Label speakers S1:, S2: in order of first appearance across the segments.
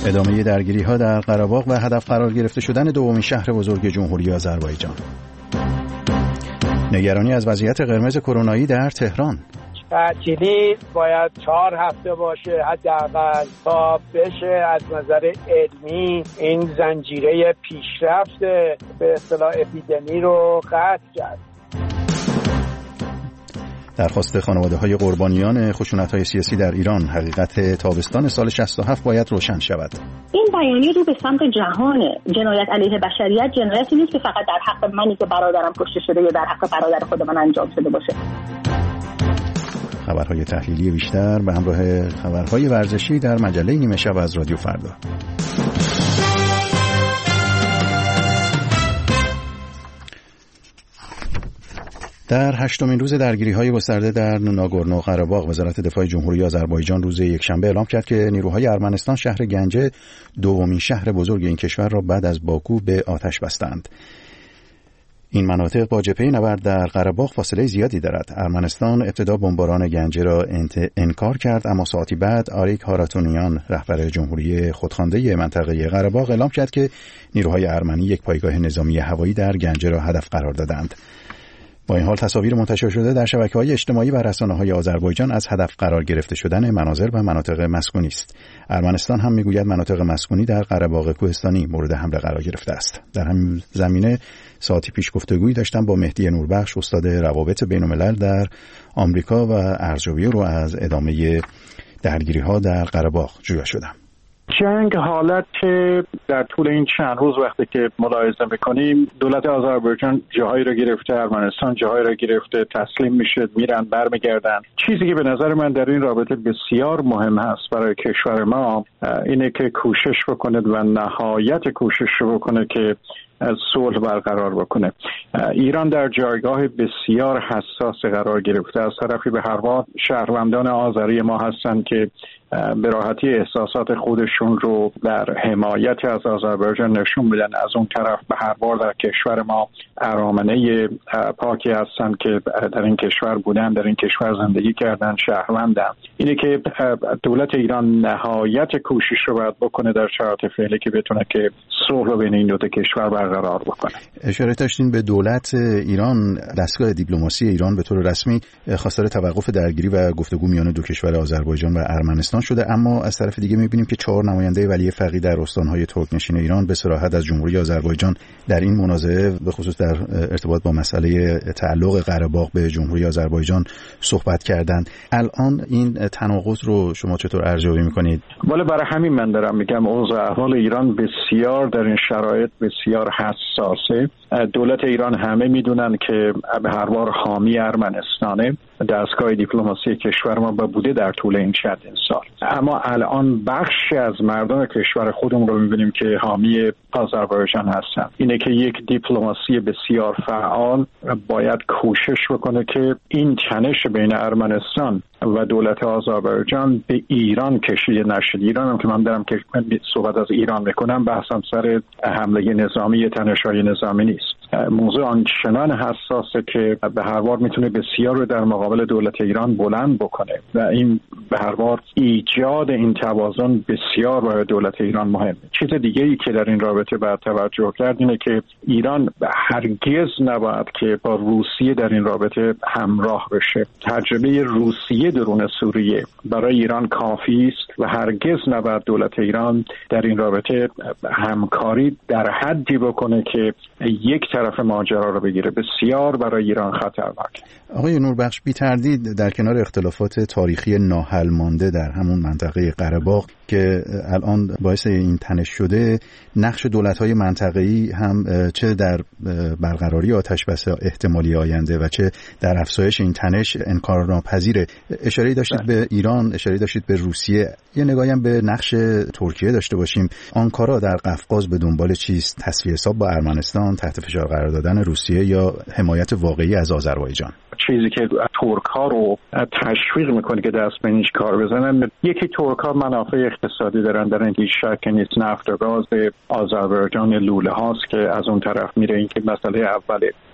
S1: ادامه درگیری‌ها در قره‌باغ و هدف قرار گرفته شدن دومین شهر بزرگ جمهوری آذربایجان. نگرانی از وضعیت قرمز کرونایی در تهران.
S2: تعطیلی باید 4 هفته باشه حداقل تا بشه از نظر علمی این زنجیره پیشرفت به اصطلاح اپیدمی رو قطع کرد.
S1: درخواست خانواده‌های قربانیان خشونت‌های سیاسی در ایران: حقیقت تابستان سال 67 باید روشن شود.
S3: این بیانیه رو به سمت جهانه. جنایت علیه بشریت جنایتی نیست که فقط در حق منی که برادرم کشته شده یا در حق برادر خود من انجام شده باشه.
S1: خبرهای تحلیلی بیشتر به همراه خبرهای ورزشی در مجله نیمه شب از رادیو فردا. در 8مین روز درگیری‌های گسترده در ناگورنو قره‌باغ، وزارت دفاع جمهوری آذربایجان روز یکشنبه اعلام کرد که نیروهای ارمنستان شهر گنجه، دومین شهر بزرگ این کشور را بعد از باکو، به آتش بستند. این مناطق با جبهه نبرد در قره‌باغ فاصله زیادی دارد. ارمنستان ابتدا بمباران گنجه را انکار کرد، اما ساعتی بعد آریک هاراتونیان، رهبر جمهوری خودخوانده منطقه قره‌باغ، اعلام کرد که نیروهای ارمنی یک پایگاه نظامی هوایی در گنجه را هدف قرار دادند. با این حال تصاویر منتشر شده در شبکه‌های اجتماعی و رسانه‌های آذربایجان از هدف قرار گرفته شدن مناظر و مناطق مسکونی است. ارمنستان هم میگوید مناطق مسکونی در قره‌باغ کوهستانی مورد حمله قرار گرفته است. در همین زمینه ساعتی پیش گفتگویی داشتم با مهدی نوربخش، استاد روابط بین‌الملل در آمریکا، و ارزیابی رو از ادامه درگیری‌ها در قره‌باغ جویا شدم.
S4: جنگ حالت در طول این چند روز وقتی که ملاحظه میکنیم، دولت آذربایجان جاهایی را گرفته، ارمنستان جاهایی را گرفته، تسلیم میشه، میرن برمیگردن. چیزی که به نظر من در این رابطه بسیار مهم هست برای کشور ما اینه که کوشش بکنه و نهایت کوشش رو بکنه که صلح برقرار بکنه. ایران در جایگاه بسیار حساس قرار گرفته. از طرفی به هر حال شهروندان آذری ما هستند که به راحتی احساسات خودشون رو در حمایت از آذربایجان نشون میدن. از اون طرف به هر حال در کشور ما ارامنه پاکی هستند که در این کشور بودن، در این کشور زندگی کردن، شهروندن. اینه که دولت ایران نهایت کوشش رو باید بکنه در شرایط فعلی که بتونه که صلح رو بین این دو کشور برقرار بکنه.
S1: اشاره داشتین به دولت ایران. دستگاه دیپلماسی ایران به طور رسمی خواستار توقف درگیری و گفتگو میان دو کشور آذربایجان و ارمنستان شده، اما از طرف دیگه می‌بینیم که 4 نماینده ولی فقیه در استان‌های ترک‌نشین ایران به صراحت از جمهوری آذربایجان در این منازعه، به خصوص در ارتباط با مسئله تعلق قره‌باغ به جمهوری آذربایجان، صحبت کردند. الان این تناقض رو شما چطور ارزیابی می‌کنید؟
S4: ولی برای همین من دارم میگم اوضاع احوال ایران بسیار در این شرایط بسیار حساسه. دولت ایران همه میدونن که به هر حال حامی ارمنستانه. دستگاه دیپلماسی کشور ما بوده در طول این چند سال، اما الان بخشی از مردم کشور خودمون رو می‌بینیم که حامی آذربایجان هستن. اینه که یک دیپلماسی بسیار فعال باید کوشش بکنه که این تنش بین ارمنستان و دولت آذربایجان به ایران کشیده نشد. ایران هم که من دارم که صحبت از ایران میکنم، بحثم سر حمله نظامی، تنش‌های نظامی نیست. موضوع آنچنان حساسه که به هر حال میتونه بسیار رو در مقابل دولت ایران بلند بکنه و این به هر حال ایجاد این توازن بسیار برای دولت ایران مهمه. چیز دیگه ای که در این رابطه باید توجه کرد اینه که ایران هرگز نباید که با روسیه در این رابطه همراه بشه. تجربه روسیه درون سوریه برای ایران کافی است و هرگز نباید دولت ایران در این رابطه همکاری در حدی بکنه که یک طرف ماجرا رو بگیره. بسیار برای ایران خطرناک.
S1: آقای نوربخش، بی تردید در کنار اختلافات تاریخی ناحل مانده در همون منطقه قره‌باغ که الان باعث این تنش شده، نقش دولت‌های منطقه‌ای هم چه در برقراری آتش‌بس احتمالی آینده و چه در افزایش این تنش انکارناپذیره. اشاره داشتید به ایران، اشاره داشتید به روسیه، یه نگاهی هم به نقش ترکیه داشته باشیم. آنکارا در قفقاز به دنبال چیست؟ تسویه حساب با ارمنستان، تحت فشار قرار دادن روسیه یا حمایت واقعی از آذربایجان؟
S4: چیزی که ترک‌ها رو تشویق میکنه که دست به این کار بزنن، یکی ترک‌ها منافع اقتصادی دارن، در این شک نیست. نفت و گاز آذربایجان لوله هاست که از اون طرف میره. این که مسئله اوله.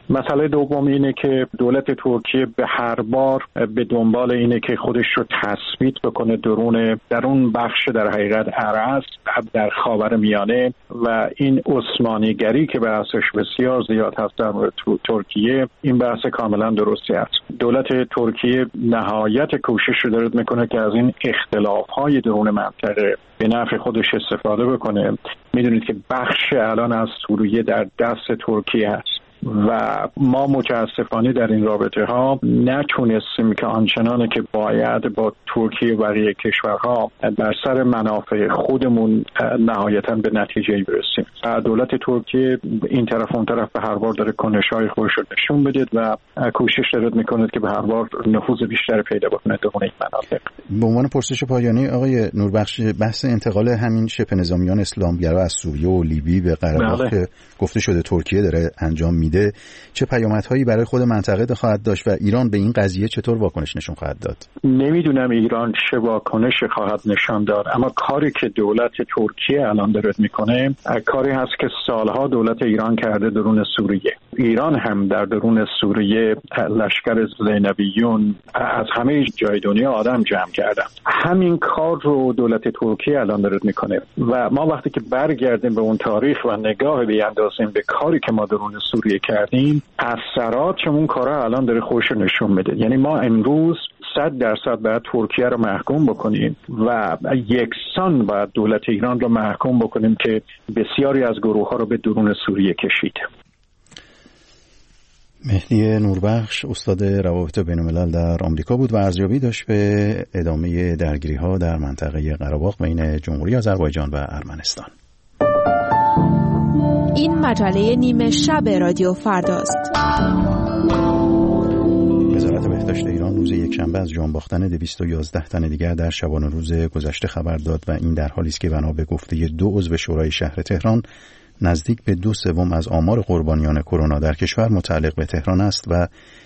S4: مسئله دوم اینه که دولت ترکیه به هر بار به دنبال اینه که خودش رو تثبیت بکنه در اون بخش در حقیقت عرض در خاورمیانه و این عثمانیگری که بحثش بسیار زیاد هست در مورد ترکیه، این بحث کاملا درستی است. دولت ترکیه نهایت کوشش رو داره میکنه که از این اختلاف‌های درون منطقه به نفع خودش استفاده بکنه. میدونید که بخش الان از سوریه در دست ترکیه است و ما متاسفانه در این رابطه ها نتونستیم که آنچنانه که باید با ترکیه و بقیه کشورها در سر منافع خودمون نهایتاً به نتیجه برسیم. دولت ترکیه این طرف اون طرف به هر بار داره کنش‌های خودش رو نشون بده و کوشش داره میکنه که به هر بار نفوذ بیشتر پیدا بکنه در اون مناطق.
S1: به عنوان پرسش پایانی آقای نوربخش، بحث انتقال همین شبه نظامیان اسلامگرا از سوریه و لیبی به قره باغ که گفته شده ترکیه داره انجام میده، چه پیامدهایی برای خود منطقه خواهد داشت و ایران به این قضیه چطور واکنش نشون خواهد داد؟
S4: نمیدونم ایران چه واکنش خواهد نشان داد، اما کاری که دولت ترکیه الان داره میکنه کاری هست که سالها دولت ایران کرده درون سوریه. ایران هم در درون سوریه لشکر زینبیون از همه جای دنیا آدم جمع کردن. همین کار رو دولت ترکیه الان داره میکنه و ما وقتی که برگردیم به اون تاریخ و نگاه بیاندازیم به کاری که ما درون سوریه کردیم، اثرات اون کارا الان داره خودش نشون میده. یعنی ما امروز 100% باید ترکیه رو محکوم بکنیم و یکسان باید دولت ایران رو محکوم بکنیم که بسیاری از گروه ها رو به درون سوریه کشید.
S1: مهدی نوربخش استاد روابط بین‌الملل در آمریکا بود و ارزیابی داشت به ادامه درگیری‌ها در منطقه قره باغ بین جمهوری آذربایجان و ارمنستان.
S5: این مجله نیمه شب رادیو فرداست.
S1: وزارت بهداشت ایران روز یکشنبه از جان باختن 211 تن دیگر در شبانه روز گذشته خبر داد و این در حالی است که بنا به گفته 2 عضو شورای شهر تهران نزدیک به 2/3 از آمار قربانیان کرونا در کشور متعلق به تهران است و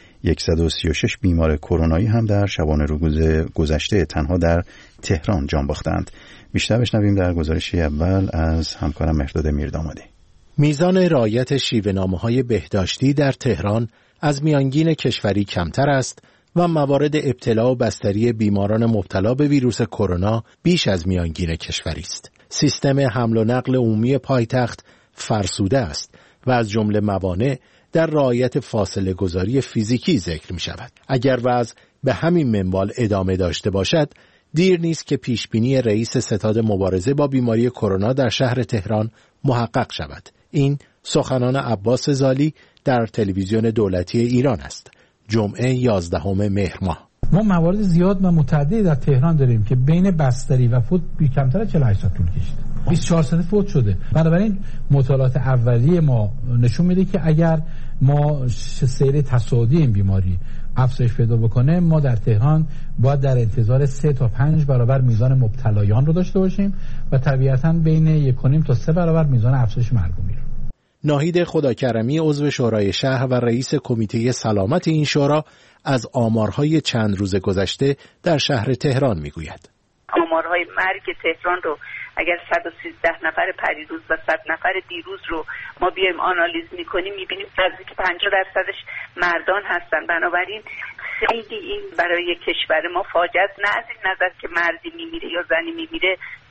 S1: 136 بیمار کرونایی هم در شبانه روز گذشته تنها در تهران جان باختند. بیشتر بشنویم در گزارشی اول از همکارم مهرداد میردامادی.
S6: میزان رعایت شیوه‌نامه‌های بهداشتی در تهران از میانگین کشوری کمتر است و موارد ابتلا و بستری بیماران مبتلا به ویروس کرونا بیش از میانگین کشوری است. سیستم حمل و نقل عمومی پایتخت فرسوده است و از جمله موانع در رعایت فاصله گذاری فیزیکی ذکر می شود. اگر وضع به همین منوال ادامه داشته باشد، دیر نیست که پیشبینی رئیس ستاد مبارزه با بیماری کرونا در شهر تهران محقق شود. این سخنان عباس زالی در تلویزیون دولتی ایران است. جمعه 11 مهر ماه.
S7: ما موارد زیاد و متعددی در تهران داریم که بین بستری و فوت کمتر از 48 ساعت طول کشید. 24 ساعت فوت شده. بنابراین مطالعات اولیه ما نشون میده که اگر ما سیر تصاعدی این بیماری افزایش پیدا بکنه، ما در تهران باید در انتظار 3 تا 5 برابر میزان مبتلایان رو داشته باشیم و طبیعتاً بین 1.5 تا 3 برابر میزان افزایش مرگومی رو.
S6: ناهید خداکرمی عضو شورای شهر و رئیس کمیته سلامت این شورا از آمارهای چند روز گذشته در شهر تهران میگوید.
S8: آمارهای مرگ تهران رو اگر 113 نفر پریروز و 100 نفر دیروز رو ما بیایم آنالیز میکنیم، میبینیم نزدیک 50%ش مردان هستن. بنابراین خیلی این برای کشور ما فاجعه است. نه از این نظر که مردی میمیره یا زنی میمیره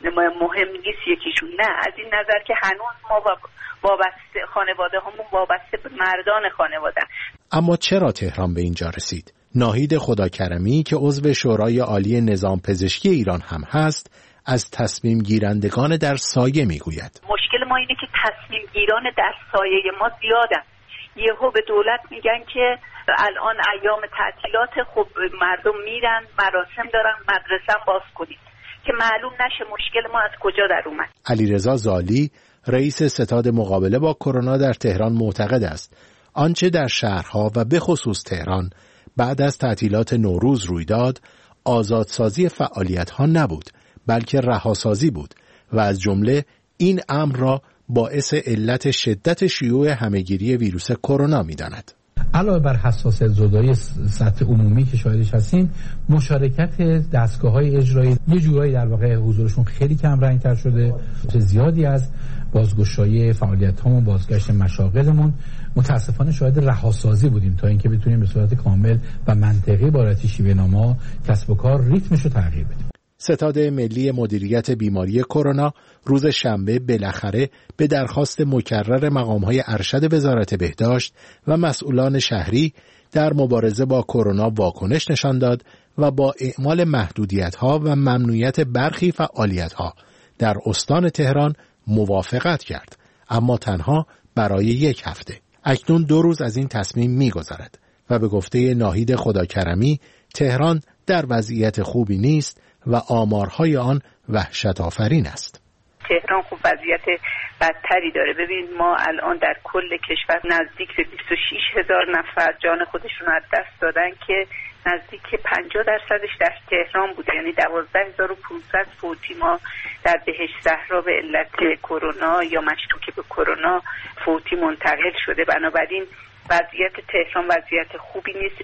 S8: مهم نیست یکیشون، نه از این نظر که هنوز ما وابسته خانواده همون وابسته به مردان خانواده.
S6: اما چرا تهران به اینجا رسید؟ ناهید خداکرمی که عضو شورای عالی نظام پزشکی ایران هم هست، از تصمیم گیرندگان در سایه میگوید.
S8: مشکل ما اینه که تصمیم گیران در سایه ما زیادن. یهو به دولت میگن که الان ایام تعطیلات، خب مردم میرن مراسم دارن، مدرسه باز کنید، که معلوم نشه مشکل ما از کجا در اومد.
S6: علیرضا زالی رئیس ستاد مقابله با کرونا در تهران معتقد است آنچه در شهرها و به خصوص تهران بعد از تعطیلات نوروز روی داد آزادسازی فعالیت‌ها نبود، بلکه رهاسازی بود و از جمله این امر را باعث علت شدت شیوع همهگیری ویروس کرونا می‌داند.
S7: علاوه بر حساسیت زدایی سطح عمومی که شاهدش هستیم، مشارکت دستگاه‌های اجرایی یه جورایی در واقع حضورشون خیلی کم رنگ‌تر شده. زیادی از بازگشایی فعالیت‌هامون، بازگشت مشاغلمون متاسفانه شاهد رهاسازی بودیم تا اینکه بتونیم به صورت کامل و منطقی با رعایت شیوه نما کسب و کار ریتمش رو تغییر بدیم.
S6: ستاد ملی مدیریت بیماری کرونا روز شنبه بالاخره به درخواست مکرر مقام‌های ارشد وزارت بهداشت و مسئولان شهری در مبارزه با کرونا واکنش نشان داد و با اعمال محدودیت‌ها و ممنوعیت برخی فعالیت‌ها در استان تهران موافقت کرد، اما تنها برای 1 هفته. اکنون 2 روز از این تصمیم می‌گذرد و به گفته ناهید خداکرمی تهران در وضعیت خوبی نیست و آمارهای آن وحشت آفرین است.
S8: تهران خوب وضعیت بدتری داره. ببین ما الان در کل کشور نزدیک به 26,000 نفر جان خودشون از دست دادن که نزدیک 50% در تهران بوده، یعنی 12,500 فوتی ما در بهشت زهرا به علت کرونا یا مشکوک به کرونا فوتی منتقل شده. بنابراین وضعیت تهران وضعیت خوبی نیست.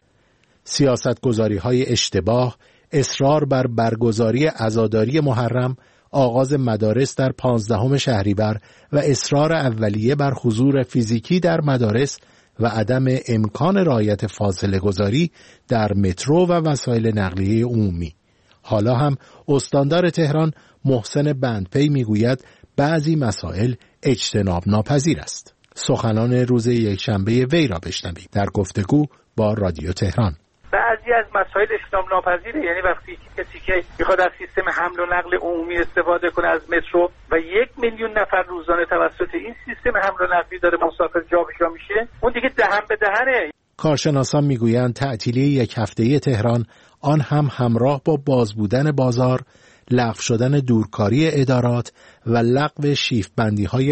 S6: سیاستگذاری‌های اشتباه، اصرار بر برگزاری عزاداری محرم، آغاز مدارس در 15 شهریور و اصرار اولیه بر حضور فیزیکی در مدارس و عدم امکان رعایت فاصله گذاری در مترو و وسایل نقلیه عمومی. حالا هم استاندار تهران محسن بندپی میگوید بعضی مسائل اجتناب ناپذیر است. سخنان روز یکشنبه وی را بشنوید در گفتگو با رادیو تهران.
S9: بعضی از مسائل اجتناب ناپذیره، یعنی وقتی کسی که میخواد از سیستم حمل و نقل عمومی استفاده کنه از مترو و 1 میلیون نفر روزانه توسط این سیستم حمل و نقلی داره مسافر جابجا میشه، اون دیگه دهن به دهنه.
S6: کارشناسان میگویند تعطیلی 1 هفته‌ای تهران، آن هم همراه با باز بودن بازار، لغو شدن دورکاری ادارات و لغو شیف بندی‌های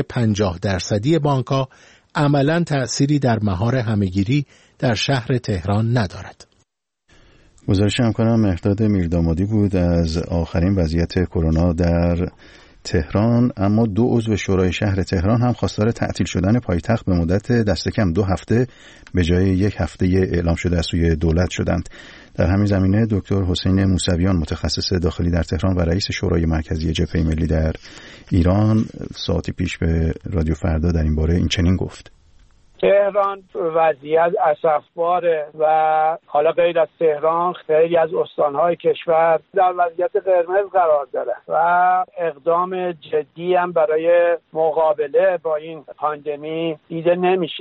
S6: 50% بانک‌ها عملاً تأثیری در مهار همه‌گیری در شهر تهران ندارد.
S1: گزارش همکارم مهرداد میردامادی بود از آخرین وضعیت کرونا در تهران. اما 2 عضو شورای شهر تهران هم خواستار تعطیل شدن پایتخت به مدت دست کم 2 هفته به جای 1 هفته اعلام شده از سوی دولت شدند. در همین زمینه دکتر حسین موسویان متخصص داخلی در تهران و رئیس شورای مرکزی جبهه ملی در ایران ساعتی پیش به رادیو فردا در این باره این چنین گفت:
S2: تهران وضعیت اسفباره و حالا غیر از تهران خیلی از استانهای کشور در وضعیت قرمز قرار داره و اقدام جدی هم برای مقابله با این پاندمی دیده نمیشه.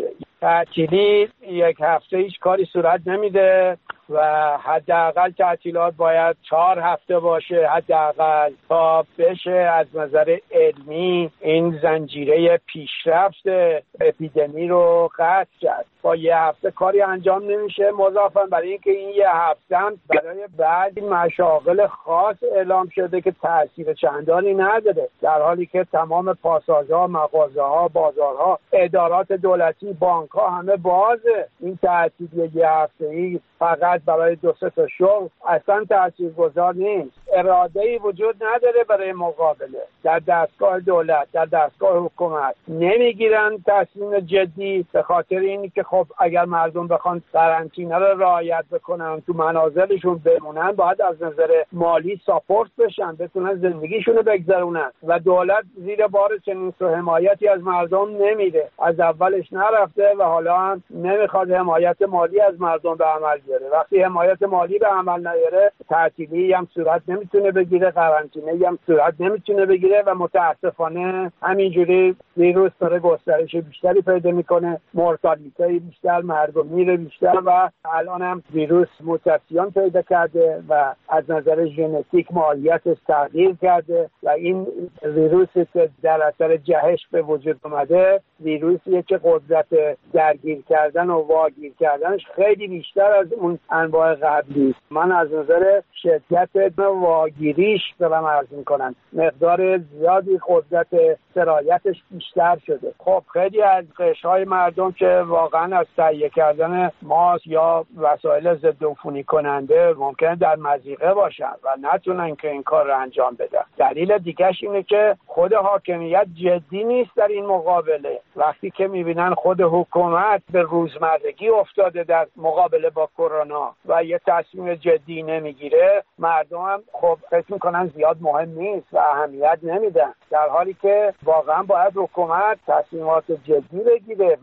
S2: تعطیلی 1 هفته هیچ کاری صورت نمیده و حداقل تعطیلات باید 4 هفته باشه حداقل تا بشه از نظر علمی این زنجیره پیشرفت اپیدمی رو قطع کرد. با 1 هفته کاری انجام نمیشه، مضافاً برای اینکه این 1 هفته هم برای بعضی مشاغل خاص اعلام شده که تاثیر چندانی نداره، در حالی که تمام پاساژها، مغازه‌ها، بازارها، ادارات دولتی، بانک‌ها همه بازه. این تعطیلی 1 هفته‌ای فقط برای 2-3 تا شغل اصلا تاثیرگذار نیست. اراده‌ای وجود نداره برای مقابله. در دستگاه دولت، در دستگاه حکومت نمیگیرن تصمیم جدی به خاطر اینی که خب اگر مردم بخوان قرنطینه رو رعایت بکنن، تو منازلشون بمونن، باید از نظر مالی ساپورت بشن، بتونن زندگیشون رو بگذرونن و دولت زیر بار چنین حمایتی از مردم نمیده. از اولش نرفته و حالا هم نمیخواد حمایت مالی از مردم به عمل بیاره. وقتی حمایت مالی به عمل نیاره، تعطیلی هم صورت نمیتونه بگیره، قرنطینه هم صورت نمیتونه بگیره و متاسفانه همینجوری ویروس داره گسترش بیشتری پیدا میکنه، مورتالیته بیشتر، مرگ و میر بیشتر و الان هم ویروس موتاسیون پیدا کرده و از نظر ژنتیک ماهیتش تغییر کرده و این ویروسی که در اثر جهش به وجود اومده ویروسیه که قدرت درگیر کردن و واگیر کردنش خیلی بیشتر از اون انواع قبلی است. من از نظر شدت واگیریش دارم عرض میکنم مقدار زیادی قدرت سرایتش بیشتر شده. خب خیلی از قشرهای مردم که واقعا از تهیه کردن ماسک یا وسایل ضد عفونی کننده ممکنه در مضیقه باشن و نتونن که این کار رو انجام بدن. دلیل دیگه‌اش اینه که خود حاکمیت جدی نیست در این مقابله. وقتی که میبینن خود حکومت به روزمرگی افتاده در مقابله با کرونا و یه تصمیم جدی نمیگیره، مردم هم خب فکر میکنن زیاد مهم نیست و اهمیت نمیدن، در حالی که واقعا باید حکومت تصمیمات جدی بگیره و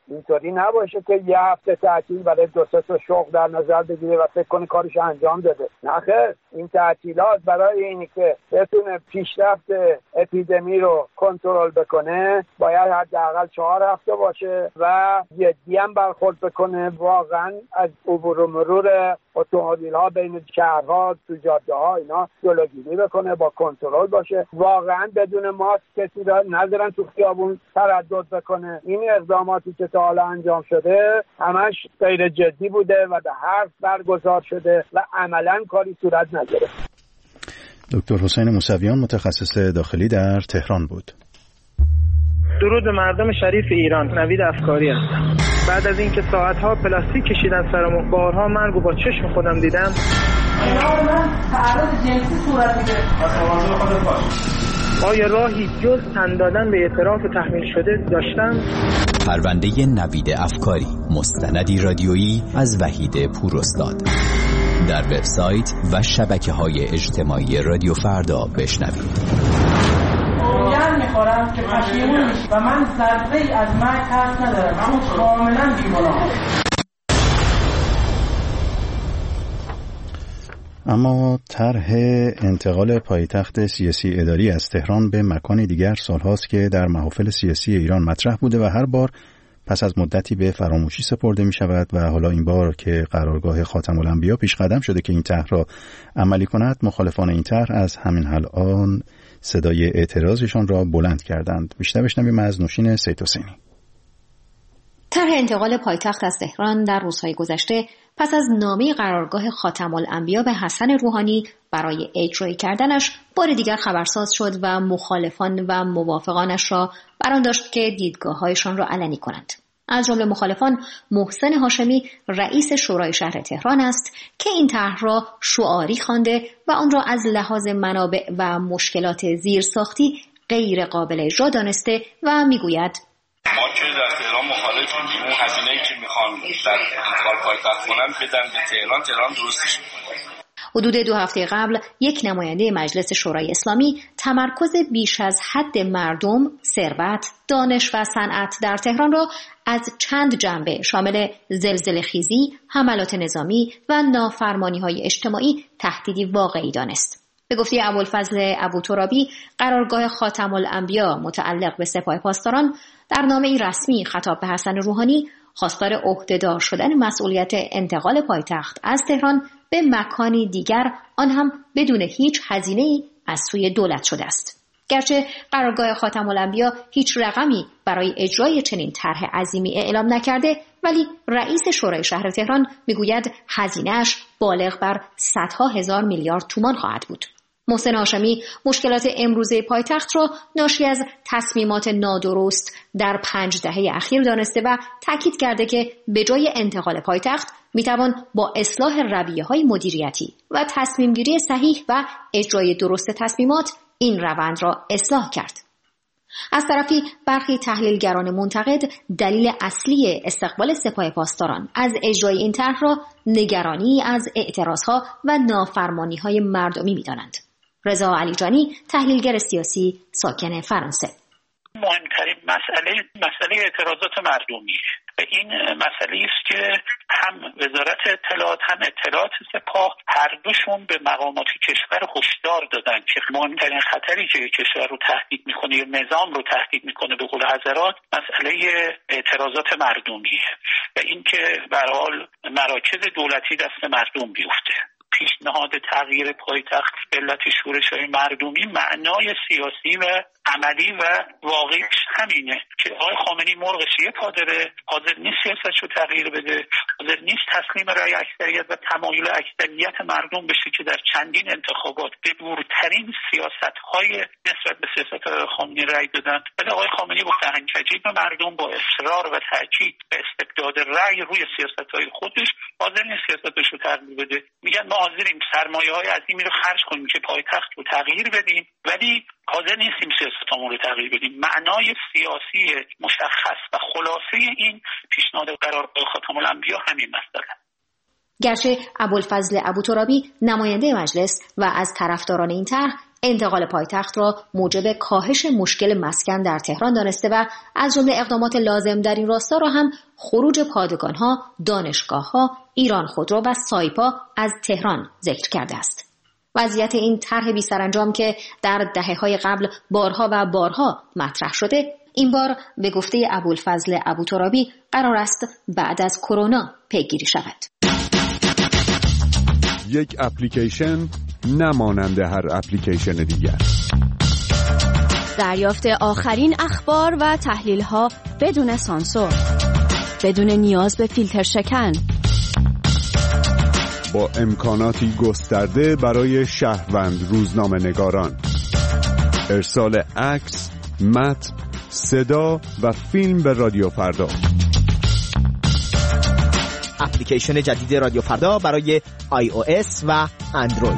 S2: اینطوری نباشه که یه هفته تعطیل برای 2-3 تا شغل در نظر بگیره و فکر کنه کارش انجام داده. نه خیر، این تعطیلات برای اینی که بتونه پیشرفت اپیدمی رو کنترل بکنه باید حداقل 4 هفته باشه و جدی هم برخورد بکنه، واقعا از عبور و مرور اتومبیل‌ها بین شهرها تو جاده‌ها اینا جلوگیری بکنه، با کنترل باشه، واقعا بدون ماسک کسی را نذارن تو خیابون تردد بکنه. این اقداماتی که تا حالا انجام شده همش غیر جدی بوده و به حرف برگزار شده و عملاً کاری صورت نگرفته.
S1: دکتر حسین موسویان متخصص داخلی در تهران بود.
S10: درود به مردم شریف ایران. نوید افکاری هستم. بعد از اینکه ساعتها پلاستیک کشیدن سرمون، بارها مرگ و با چشم خودم دیدم، آیا راهی جز تن دادن به اعتراف تحمیل شده داشتم؟
S11: پرونده نوید افکاری، مستندی رادیویی از وحید پوراستاد. در وبسایت و شبکه‌های اجتماعی رادیو فردا بشنوید.
S12: میخورم که پشیمون میشه و من ذره‌ای از مرگ ترس ندارم، اما کاملا بی‌گناهم.
S1: اما طرح انتقال پایتخت سیاسی اداری از تهران به مکان دیگر سالهاست که در محافل سیاسی ایران مطرح بوده و هر بار پس از مدتی به فراموشی سپرده می شود و حالا این بار که قرارگاه خاتم الانبیا پیش قدم شده که این طرح را عملی کند، مخالفان این طرح از همین الان صدای اعتراضشان را بلند کردند. بیشتر بشنویم از نوشین سید حسینی.
S13: طرح انتقال پایتخت از تهران در روزهای گذشته پس از نامه قرارگاه خاتم الانبیا به حسن روحانی برای اجرایی کردنش بار دیگر خبرساز شد و مخالفان و موافقانش را برآن داشت که دیدگاه‌هایشان را علنی کنند. از جمله مخالفان محسن هاشمی رئیس شورای شهر تهران است که این طرح را شعاری خوانده و آن را از لحاظ منابع و مشکلات زیرساختی غیر قابل اجرا دانسته و میگوید
S14: ما که در تهران مخالفیم، اون هزینه‌ای که میخوان در انتقال پایتخت کنن بدن به تهران درستش میکنه.
S13: حدود 2 هفته قبل یک نماینده مجلس شورای اسلامی تمرکز بیش از حد مردم، ثروت، دانش و صنعت در تهران را از چند جنبه شامل زلزله‌خیزی، حملات نظامی و نافرمانی‌های اجتماعی تهدیدی واقعی دانست. به گفته ابوالفضل ابوترابی، قرارگاه خاتم الانبیا متعلق به سپاه پاسداران در نامه‌ای رسمی خطاب به حسن روحانی خواستار عهده‌دار شدن مسئولیت انتقال پایتخت از تهران به مکانی دیگر، آن هم بدون هیچ هزینه‌ای از سوی دولت شده است. گرچه قرارگاه خاتم الانبیا هیچ رقمی برای اجرای چنین طرح عظیمی اعلام نکرده، ولی رئیس شورای شهر تهران میگوید هزینه‌اش بالغ بر صدها هزار میلیارد تومان خواهد بود. محسن هاشمی مشکلات امروزه پایتخت را ناشی از تصمیمات نادرست در 5 دهه اخیر دانسته و تاکید کرده که به جای انتقال پایتخت میتوان با اصلاح رویه‌های مدیریتی و تصمیمگیری صحیح و اجرای درست تصمیمات این روند را اصلاح کرد. از طرفی برخی تحلیلگران منتقد دلیل اصلی استقبال سپاه پاسداران از اجرای این طرح را نگرانی از اعتراضها و نافرمانی‌های مردمی می‌دانند. رضا علیجانی، تحلیلگر سیاسی ساکن فرانسه:
S15: مهمترین مسئله اعتراضات مردمی و این مسئله است که هم وزارت اطلاعات هم اطلاعات سپاه هر دوشون به مقامات کشور هشدار دادن که مهمترین خطری که کشور رو تهدید میکنه یا نظام رو تهدید میکنه به قول حضرات مسئله اعتراضات مردمیه و اینکه به هر حال مراکز دولتی دست مردم بیفته. پیشنهاد تغییر پایتخت به علت شورش‌های مردمی معنای سیاسی و عملی و واقعیش همینه که آقای خامنه‌ای مرغ شیعه پا داره، حاضر نیست سیاستش رو تغییر بده، حاضر نیست تسلیم رأی اکثریت و تمایل اکثریت مردم بشه که در چندین انتخابات به دورترین سیاست‌های نسبت به سیاست خامنه‌ای رأی دادن. ولی آقای خامنه‌ای با دهن‌کجی به مردم، با اصرار و تاکید به استبداد رأی روی سیاست‌های خودش حاضر نیست سیاستش رو تغییر بده. میگن ما حاضریم سرمایه‌های عظیمی رو خرج کنیم که پایتخت رو تغییر بدیم، ولی حاضر نیستیم سیاستمون رو تغییر بدیم. معنای سیاسی مشخص و خلاصه این پیشنهاد قرارگاه خاتم الانبیا همین مسئله.
S13: گرچه ابوالفضل ابوترابی نماینده مجلس و از طرفداران این طرح انتقال پایتخت را موجب کاهش مشکل مسکن در تهران دانسته و از جمله اقدامات لازم در این راستا را هم خروج پادگان‌ها، دانشگاه‌ها، ایران خودرو و سایپا از تهران ذکر کرده است. وضعیت این طرح بی سرانجام که در دهه‌های قبل بارها و بارها مطرح شده، این بار به گفته ابوالفضل ابوترابی قرار است بعد از کرونا پیگیری شود.
S16: یک اپلیکیشن نمانند هر اپلیکیشن دیگر.
S17: دریافت آخرین اخبار و تحلیل‌ها بدون سانسور، بدون نیاز به فیلتر شکن،
S16: با امکاناتی گسترده برای شهروند روزنامه‌نگاران، ارسال عکس، متن، صدا و فیلم به رادیو فردا.
S18: اپلیکیشن جدید رادیو فردا برای iOS و اندروید.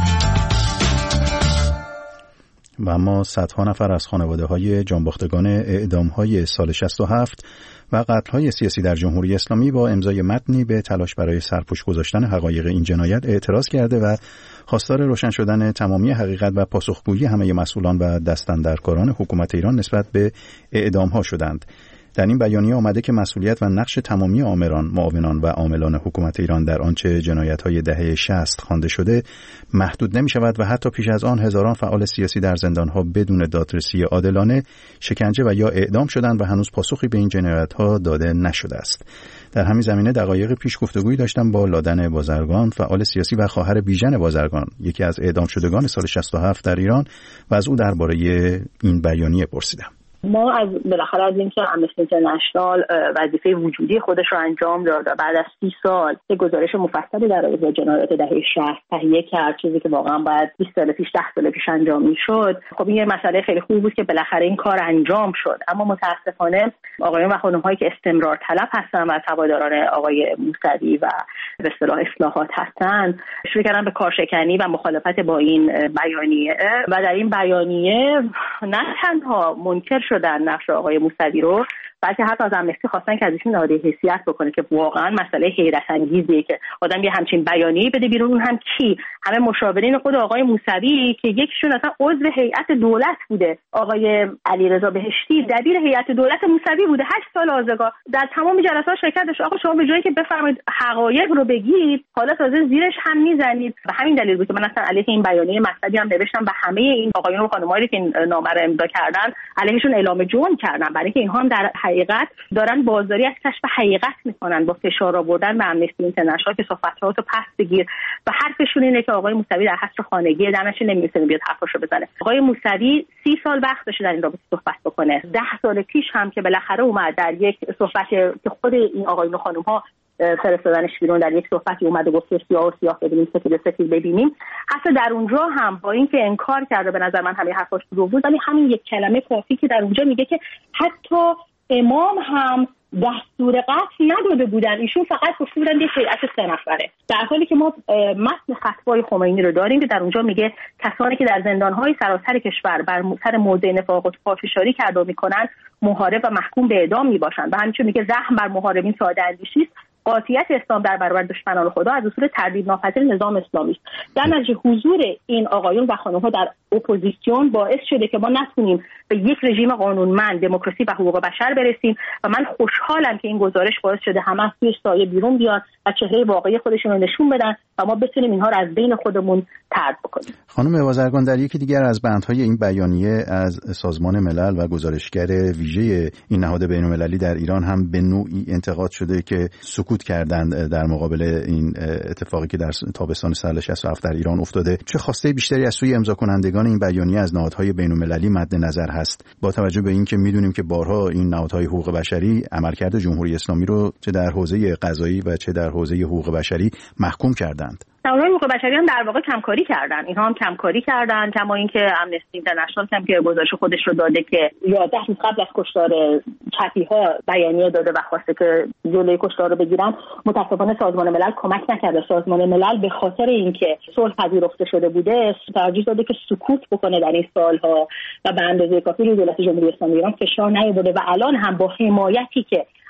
S1: و اما صدها نفر از خانواده‌های جانباختگان اعدام‌های سال 67 و قتل‌های سیاسی در جمهوری اسلامی با امضای متنی به تلاش برای سرپوش گذاشتن حقایق این جنایت اعتراض کرده و خواستار روشن شدن تمامی حقیقت و پاسخگویی همه مسئولان و دستاندرکاران حکومت ایران نسبت به اعدام‌ها شدند. در این بیانیه آمده که مسئولیت و نقش تمامی آمران، معاونان و عاملان حکومت ایران در آنچه جنایت‌های دهه 60 خوانده شده محدود نمی‌شود و حتی پیش از آن هزاران فعال سیاسی در زندان‌ها بدون دادرسی عادلانه شکنجه و یا اعدام شدند و هنوز پاسخی به این جنایت‌ها داده نشده است. در همین زمینه دقایق پیش گفتگویی داشتم با لادن بازرگان، فعال سیاسی و خواهر بیژن بازرگان، یکی از اعدام شدگان سال 67 در ایران، و از او درباره این بیانیه پرسیدم.
S3: ما بالاخره از اینکه امنستی اینترنشنال وظیفه وجودی خودش رو انجام داد و بعد از 30 سال یک گزارش مفصلی در رابطه با جنایات دهه 60 تهیه کرد، چیزی که واقعا باید 20 سال پیش 10 سال پیش انجام میشد. خب این یه مسئله خیلی خوب بود که بالاخره این کار انجام شد، اما متاسفانه آقایون و خانم‌هایی که استمرار طلب هستن و هواداران آقای موسوی و به اصطلاح اصلاحات هستن شروع کردن به کارشکنی و مخالفت با این بیانیه و در این بیانیه نه تنها منکر شدن نقش آقای موسوی رو، بلکه حتی از امنستی خواستن که ازشون نهادی حیثیت بکنه که واقعا مسئله حیرت انگیزیه که آدم یه همچین بیانیه‌ای بده بیرون، اون هم کی؟ همه مشاورین خود آقای موسوی که یکیشون اصلا عضو هیئت دولت بوده، آقای علیرضا بهشتی دبیر هیئت دولت موسوی بوده 8 سال آزگار، در تمام جلسات شرکت داشت. آقا شما به جایی که بفرمایید حقایق رو بگید حالا تازه زیرش هم میزنید. به همین دلیل بود که من اصلا علیه این بیانیه مطلبی هم نوشتم و همه این آقایون و خانمایی که این نامه رو امضا کردن علیهشون اعلام جرم کردن، برای اینکه اینها هم در حقیقت دارن بازداری از کشف حقیقت میکنن با فشار آوردن به امنستی اینترنشنال که صحبتاتو پس بگیر و حرفشون اینه که آقای موسوی در حصر خانگی دمش نمیتونه بیاد حرفشو بزنه. آقای موسوی 30 سال وقت داشته در این رابطه صحبت بکنه. 10 سال پیش هم که بالاخره اومد در یک صحبت که خود این آقایون و خانم‌ها فرستادنش بیرون در یک صحبتی اومد و گفت سیاه و سیاه ببینیم، سفید سفید ببینیم، حتی در اونجا هم با اینکه انکار کرده به نظر من همه حرفاش دروغ بود، ولی همین یک کلمه کافی که در اونجا میگه که حتی امام هم دستور قتل نداده بودن، ایشون فقط گفته بودن یک هیئت 3 نفره، در حالی که ما متن فتوای خمینی رو داریم که در اونجا میگه کسانی که در زندان‌های سراسر کشور بر سر موضع نفاق و پافشاری کرده میکنن محارب و محکوم به اعدام میباشن و همینطور میگه زخم بر محاربین ساده اندیشی است، قاطعیت اسلام در برابر دشمنان خدا از اصول تردید ناپذیر نظام اسلامی است. در نتیجه حضور این آقایون و خانم‌ها در اپوزیسیون باعث شده که ما نتونیم به یک رژیم قانونمند، دموکراسی و حقوق بشر برسیم و من خوشحالم که این گزارش باعث شده همه از توی سایه بیرون بیان و چهره واقعی خودشون رو نشون بدن و ما بتونیم اینها رو از بین خودمون طرد بکنیم.
S1: خانم بازرگان، در یکی دیگر از بندهای این بیانیه از سازمان ملل و گزارشگر ویژه این نهاد بین‌المللی در ایران هم به نوعی انتقاد شده که سکوت کردند در مقابل این اتفاقی که در تابستان سال 67 در ایران افتاده. چه خواسته بیشتری از سوی امضا کنندگان این بیانیه از نهادهای بین‌المللی مد نظر هست، با توجه به اینکه می‌دونیم که بارها این نهادهای حقوق بشری عملکرد جمهوری اسلامی رو چه در حوزه قضایی و چه در حوزه حقوق بشری محکوم کردند؟
S3: نهادهای حقوق بشری هم در واقع کمکاری کردن، اینها هم کمکاری کردن، کما اینکه امنستی اینترنشنال هم که گزارش خودش رو داده که 11 روز قبل از کشتار چپی‌ها بیانیه داده و خواسته که جلوی کشتار رو بگیرن. متأسفانه سازمان ملل کمک نکرده. سازمان ملل به خاطر اینکه صلح پذیرفته شده بوده ترجیح داده که سکوت بکنه در این سالها و به اندازه کافی روی دولت جمهوری اسلامی ایران فشار نیاورده و الان هم با حمایتی که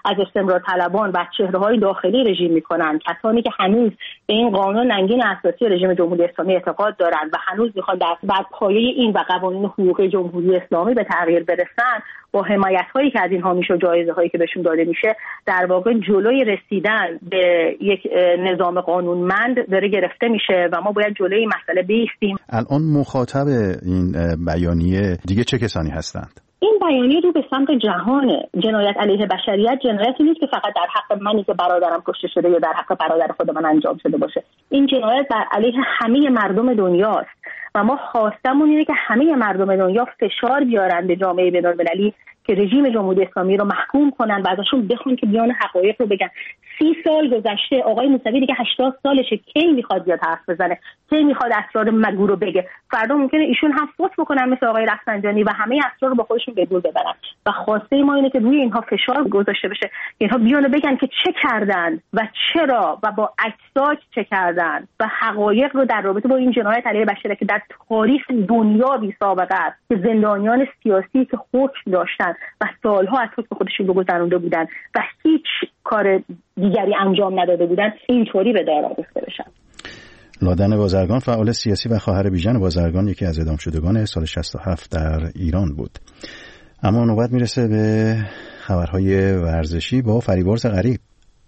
S3: از استمرار طلبان و چهره‌های داخلی رژیم میکنن، کسانی که هنوز به این قانون ننگین اساسی رژیم جمهوری اسلامی اعتقاد دارند و هنوز میخوان بر پایه این و قوانین حقوقی جمهوری اسلامی به تغییر برسن، با حمایت‌هایی که از اینها میشه و جایزه‌هایی که بهشون داده میشه، در واقع جلوی رسیدن به یک نظام قانونمند داره گرفته میشه و ما باید جلوی مسئله بایستیم.
S1: الان مخاطب این بیانیه دیگه چه کسانی هستند؟
S3: این بیانیه رو به سمت جهان جنایت علیه بشریت جنایتی نیست که فقط در حق منی که برادرم کشته شده یا در حق برادر خود من انجام شده باشه. این جنایت در علیه همه مردم دنیاست و ما خواستمون اینه که همه مردم دنیا فشار بیارن به جامعه بین‌المللی که رژیم جمهوری اسلامی رو محکوم کنن و ازشون بخوان که بیان حقایق رو بگن. 30 سال گذشته، آقای موسوی دیگه 80 سالشه، کی میخواد بیاد حرف بزنه؟ کی میخواد اسرار مگو رو بگه؟ فردا ممکنه ایشون هم فوت بکنن مثل آقای رفسنجانی و همه اسرار رو با خودشون به گور ببرن و خواسته ما اینه که روی اینها فشار گذاشته بشه، اینها بیان بگن که چه کردن و چرا و با اجساج چه کردن و حقایق رو در رابطه با این جنایت علیه بشریت که در تاریخ دنیا بی سابقه است، که زندانیان سیاسی که حکم داشتن و سالها از حکم خودشون گذرونده بودن و هیچ کار دیگری انجام نداده بودن، اینطوری به دار آورده بشن.
S1: لادن بازرگان، فعال سیاسی و خواهر بیژن بازرگان، یکی از اعدام شدگان سال 67 در ایران بود. اما نوبت میرسه به خبرهای ورزشی با فریبرز غریب.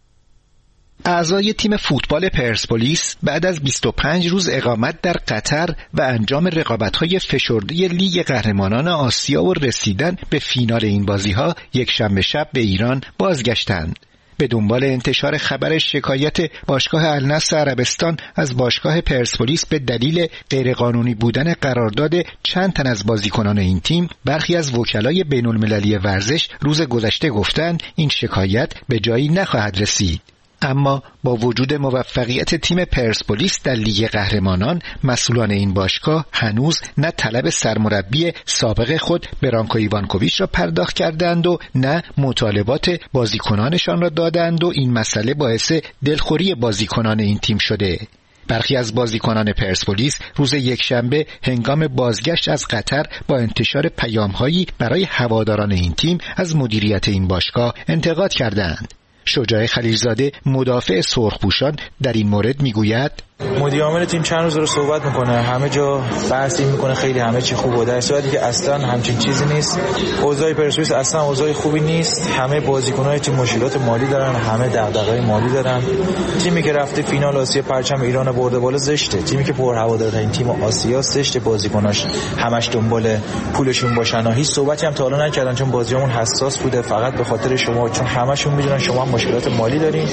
S19: اعضای تیم فوتبال پرسپولیس بعد از 25 روز اقامت در قطر و انجام رقابت‌های فشرده لیگ قهرمانان آسیا و رسیدن به فینال این بازی‌ها یک شنبه شب به ایران بازگشتند. به دنبال انتشار خبر شکایت باشگاه النصر عربستان از باشگاه پرسپولیس به دلیل غیرقانونی بودن قرارداد چند تن از بازیکنان این تیم، برخی از وکلای بین‌المللی ورزش روز گذشته گفتند این شکایت به جایی نخواهد رسید. اما با وجود موفقیت تیم پرسپولیس در لیگ قهرمانان، مسئولان این باشگاه هنوز نه طلب سرمربی سابق خود برانکو ایوانکوویچ را پرداخت کردند و نه مطالبات بازیکنانشان را دادند و این مسئله باعث دلخوری بازیکنان این تیم شده. برخی از بازیکنان پرسپولیس روز یکشنبه هنگام بازگشت از قطر با انتشار پیام‌هایی برای هواداران این تیم از مدیریت این باشگاه انتقاد کردند. شجاع خلیلزاده مدافع سرخپوشان در این مورد میگوید
S20: مدیر عامل تیم چند روز رو صحبت میکنه، همه جا بحث این میکنه خیلی همه چی خوبه، در صورتی که اصلا همچین چیزی نیست. اوضاع پرسپولیس اصلا اوضاع خوبی نیست. همه بازیکن‌های تیم مشکلات مالی دارن، همه دغدغه‌های مالی دارن. تیمی که رفته فینال آسیا پرچم ایران برده بالا زشته. تیمی که پر هوادارترین تیم آسیا زشته، بازیکناش همش دنبال پولشون باشن و هیچ صحبتی هم تا حالا نکردن، چون بازیامون حساس بوده فقط به خاطر شما، چون همشون میدونن شما هم مشکلات مالی دارین.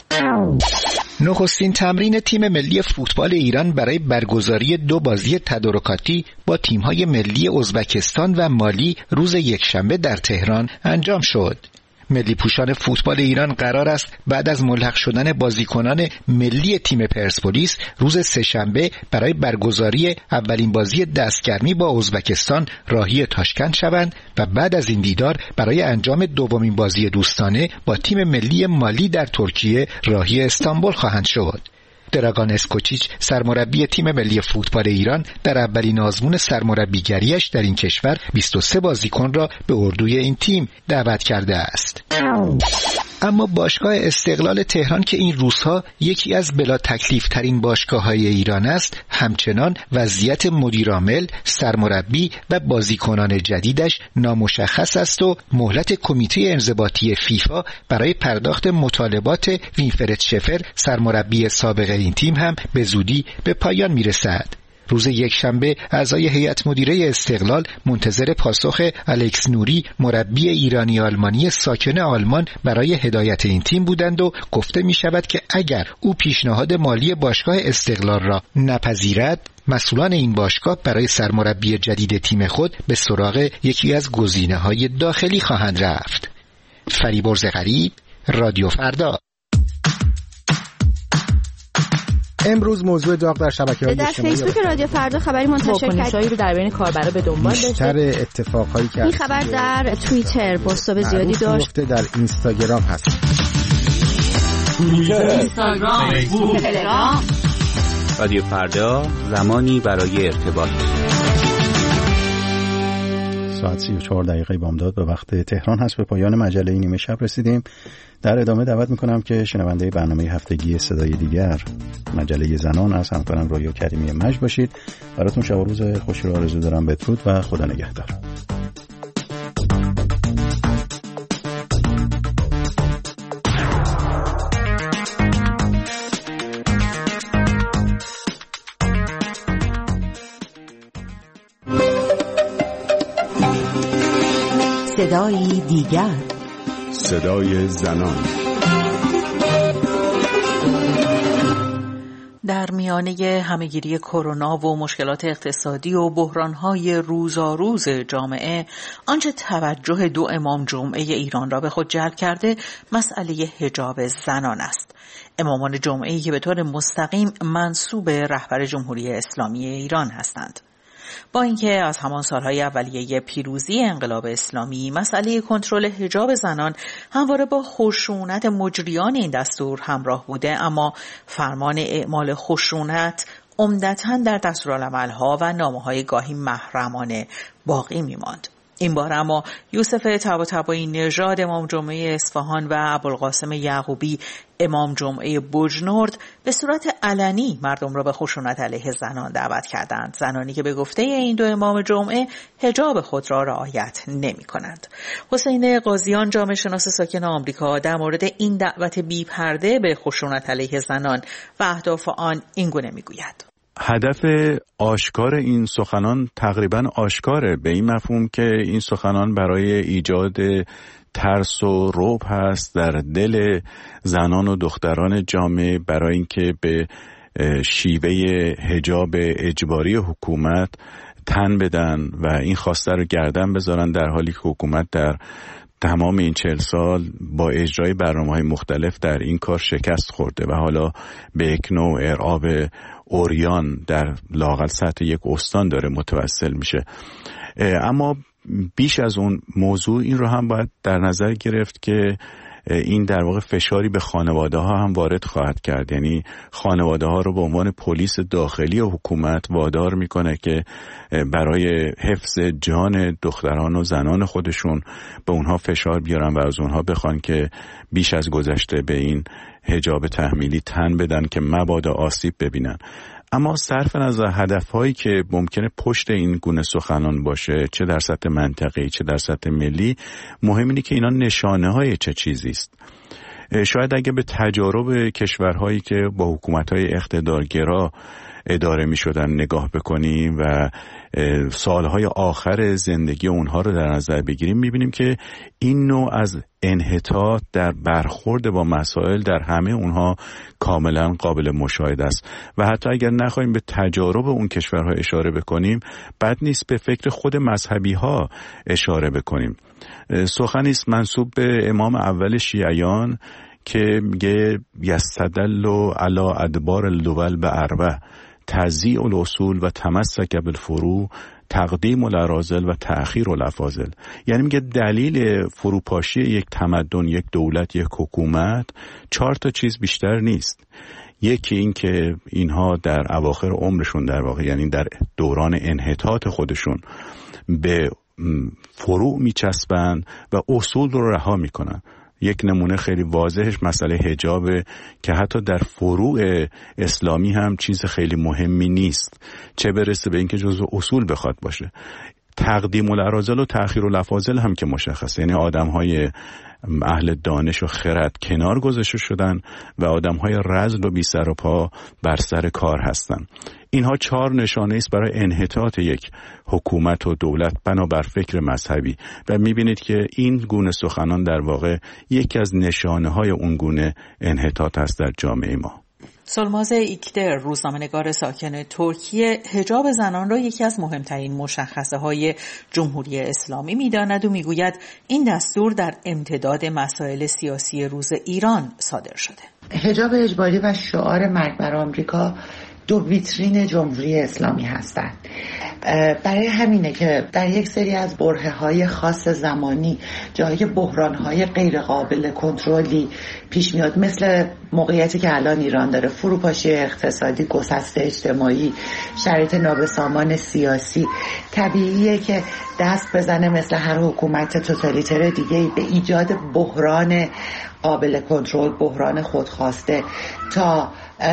S19: نخستین تمرین تیم ملی فوتبال ایران برای برگزاری 2 بازی تدارکاتی با تیم‌های ملی ازبکستان و مالی روز یکشنبه در تهران انجام شد. ملی پوشان فوتبال ایران قرار است بعد از ملحق شدن بازیکنان ملی تیم پرسپولیس روز سه‌شنبه برای برگزاری اولین بازی دستگرمی با ازبکستان راهی تاشکند شوند و بعد از این دیدار برای انجام دومین بازی دوستانه با تیم ملی مالی در ترکیه راهی استانبول خواهند شد. دراگان اسکوچیچ سرمربی تیم ملی فوتبال ایران در اولین آزمون سرمربیگریش در این کشور 23 بازیکن را به اردوی این تیم دعوت کرده است. اما باشگاه استقلال تهران که این روزها یکی از بلا تکلیف ترین باشگاه‌های ایران است، همچنان وضعیت مدیرعامل، سرمربی و بازیکنان جدیدش نامشخص است و مهلت کمیته انضباطی فیفا برای پرداخت مطالبات وینفرد شفر سرمربی سابق این تیم هم به زودی به پایان میرسد. روز یکشنبه اعضای هیئت مدیره استقلال منتظر پاسخ الکس نوری مربی ایرانی آلمانی ساکن آلمان برای هدایت این تیم بودند و گفته می شود که اگر او پیشنهاد مالی باشگاه استقلال را نپذیرد، مسئولان این باشگاه برای سرمربی جدید تیم خود به سراغ یکی از گزینه‌های داخلی خواهند رفت. فریبرز غریب، رادیو فردا.
S6: امروز موضوع داغ در شبکه‌های
S17: اجتماعی در فیسبوک رادیو فردا خبری منتشر کرد رو در بین کاربرا به دنبال داشته.
S6: بیشتر اتفاقایی که
S17: این خبر در توییتر پست‌های زیادی داشت،
S6: در اینستاگرام هست.
S21: اینستاگرام، فیسبوک، تلگرام. رادیو فردا، زمانی برای ارتباط.
S1: ساعت 34 بامداد به وقت تهران هست. به پایان مجله نیمه شب رسیدیم. در ادامه دعوت میکنم که شنونده برنامه هفتگی صدای دیگر مجله زنان از همکارم رویا کریمی مجد باشید. براتون شب و روز خوشی رو آرزو دارم. بدرود و خدا نگهدار.
S4: صدای دیگر،
S16: صدای زنان.
S22: در میانه همهگیری کرونا و مشکلات اقتصادی و بحران‌های روزاروز جامعه، آنچه توجه دو امام جمعه ایران را به خود جلب کرده مسئله حجاب زنان است. امامان جمعه‌ای که به طور مستقیم منسوب رهبر جمهوری اسلامی ایران هستند. با اینکه از همان سالهای اولیه پیروزی انقلاب اسلامی مسئله کنترل حجاب زنان همواره با خشونت مجریان این دستور همراه بوده، اما فرمان اعمال خشونت عمدتاً در دستورالعمل‌ها و نامه‌های گاهی محرمانه باقی می‌ماند. این بار اما یوسف طباطبایی نژاد امام جمعه اصفهان و ابوالقاسم یعقوبی امام جمعه بجنورد به صورت علنی مردم را به خشونت علیه زنان دعوت کردند، زنانی که به گفته این دو امام جمعه حجاب خود را رعایت نمی‌کنند. حسین قاضیان جامعه شناس ساکن آمریکا در مورد این دعوت بی پرده به خشونت علیه زنان و اهداف آن اینگونه می‌گوید:
S1: هدف آشکار این سخنان تقریبا آشکاره، به این مفهوم که این سخنان برای ایجاد ترس و رعب هست در دل زنان و دختران جامعه، برای اینکه به شیوه حجاب اجباری حکومت تن بدن و این خواسته رو گردن بذارن، در حالی که حکومت در تمام این 40 سال با اجرای برنامه‌های مختلف در این کار شکست خورده و حالا به یک نوع ارعاب اوریان در لااقل سطح یک استان داره متوسل میشه. اما بیش از اون موضوع این رو هم باید در نظر گرفت که این در واقع فشاری به خانواده ها هم وارد خواهد کرد، یعنی خانواده ها رو به عنوان پلیس داخلی حکومت وادار میکنه که برای حفظ جان دختران و زنان خودشون به اونها فشار بیارن و از اونها بخوان که بیش از گذشته به این حجاب تحمیلی تن بدن که مبادا آسیب ببینن. اما صرف نظر هدفهایی که ممکنه پشت این گونه سخنان باشه، چه در سطح منطقه‌ای چه در سطح ملی، مهم اینه که اینا نشانه های چه چیزی است. شاید اگه به تجارب کشورهایی که با حکومت‌های اقتدارگرا اداره می شدن نگاه بکنیم و سالهای آخر زندگی اونها رو در نظر بگیریم، می بینیم که این نوع از انحطاط در برخورد با مسائل در همه اونها کاملا قابل مشاهده است و حتی اگر نخواهیم به تجارب اون کشورها اشاره بکنیم، بد نیست به فکر خود مذهبی ها اشاره بکنیم. سخنی است منسوب به امام اول شیعیان که میگه یستدل علی ادبار الدول باربع تضییع الاصول و تمسک بالفروع تقدیم الاراذل و تأخیر الافاضل. یعنی میگه دلیل فروپاشی یک تمدن، یک دولت، یک حکومت 4 چیز بیشتر نیست. یکی این که اینها در اواخر عمرشون، در واقع یعنی در دوران انحطاط خودشون، به فروع میچسبن و اصول رو رها میکنن. یک نمونه خیلی واضحش مسئله حجابه که حتی در فروع اسلامی هم چیز خیلی مهمی نیست، چه برسه به اینکه جزو اصول بخواد باشه. تقدیم الاراذل و تأخیر الافاضل هم که مشخصه، یعنی آدم‌های اهل دانش و خرد کنار گذاشته شدن و آدم‌های رذل و بی سر و پا بر سر کار هستن. اینها 4 نشانه است برای انحطاط یک حکومت و دولت بنابر فکر مذهبی و می‌بینید که این گونه سخنان در واقع یکی از نشانه‌های اون گونه انحطاط است در جامعه ما.
S22: سلماز ایکدر، روزنامه‌نگار ساکن ترکیه، حجاب زنان را یکی از مهمترین مشخصه‌های جمهوری اسلامی می‌داند و می‌گوید این دستور در امتداد مسائل سیاسی روز ایران صادر شده.
S23: حجاب اجباری و شعار مرگ بر آمریکا 2 ویترین جمهوری اسلامی هستند
S5: برای همینه که در یک سری از برهه‌های خاص زمانی جایی بحران‌های غیر قابل کنترلی پیش میاد، مثل موقعیتی که الان ایران داره، فروپاشی اقتصادی، گسست اجتماعی، شرایط نابسامان سیاسی، طبیعیه که دست بزنه مثل هر حکومت توتالیتر دیگه‌ای به ایجاد بحران قابل کنترل، بحران خودخواسته، تا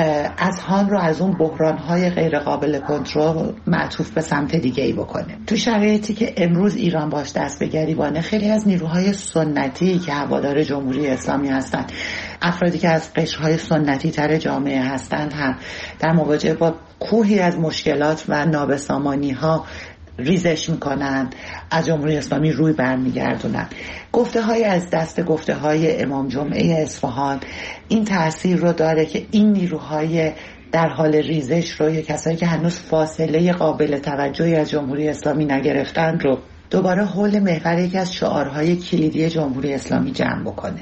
S5: اذهان رو از اون بحران‌های غیر قابل کنترل معطوف به سمت دیگه‌ای بکنه. تو شرایطی که امروز ایران باش دست به گریبانه، خیلی از نیروهای سنتی که هوادار جمهوری اسلامی هستند، افرادی که از قشرهای سنتی تر جامعه هستند، هم در مواجهه با کوهی از مشکلات و نابسامانی‌ها ریزش میکنن، از جمهوری اسلامی روی برمیگردونن. گفته های از دست گفته های امام جمعه اصفهان این تأثیر رو داره که این نیروهای در حال ریزش رو، یا کسایی که هنوز فاصله قابل توجهی از جمهوری اسلامی نگرفتن رو دوباره حول محور یکی از شعارهای کلیدی جمهوری اسلامی جمع بکنه.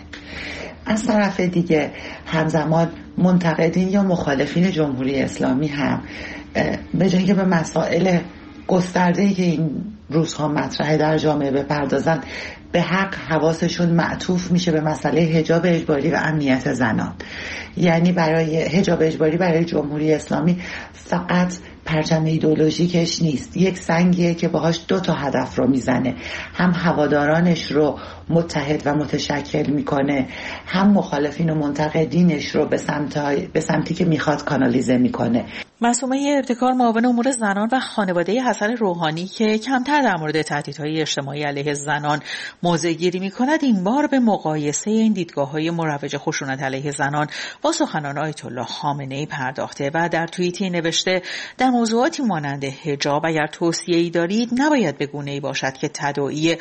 S5: از طرف دیگه همزمان منتقدین یا مخالفین جمهوری اسلامی هم به جای که به مسائل گسترده‌ای که این روزها مطرحه در جامعه بپردازن، به حق حواسشون معطوف میشه به مسئله حجاب اجباری و امنیت زنان. یعنی برای حجاب اجباری برای جمهوری اسلامی فقط پرچم ایدئولوژیکش نیست، یک سنگیه که باهاش 2 تا هدف رو میزنه، هم هوادارانش رو متحد و متشکل میکنه، هم مخالفین و منتقدینش رو به سمتی که میخواد کانالیزه میکنه.
S22: معصومه ابتکار، معاون امور زنان و خانواده حسن روحانی که کمتر در مورد تهدیدهای اجتماعی علیه زنان موضع گیری میکند، این بار به مقایسه این دیدگاه‌های مروج خشونت علیه زنان با سخنان آیت الله خامنه‌ای پرداخته و در توییتی نوشته در موضوعاتی مانند حجاب اگر توصیه‌ای دارید نباید به گونه‌ای باشد که تداعی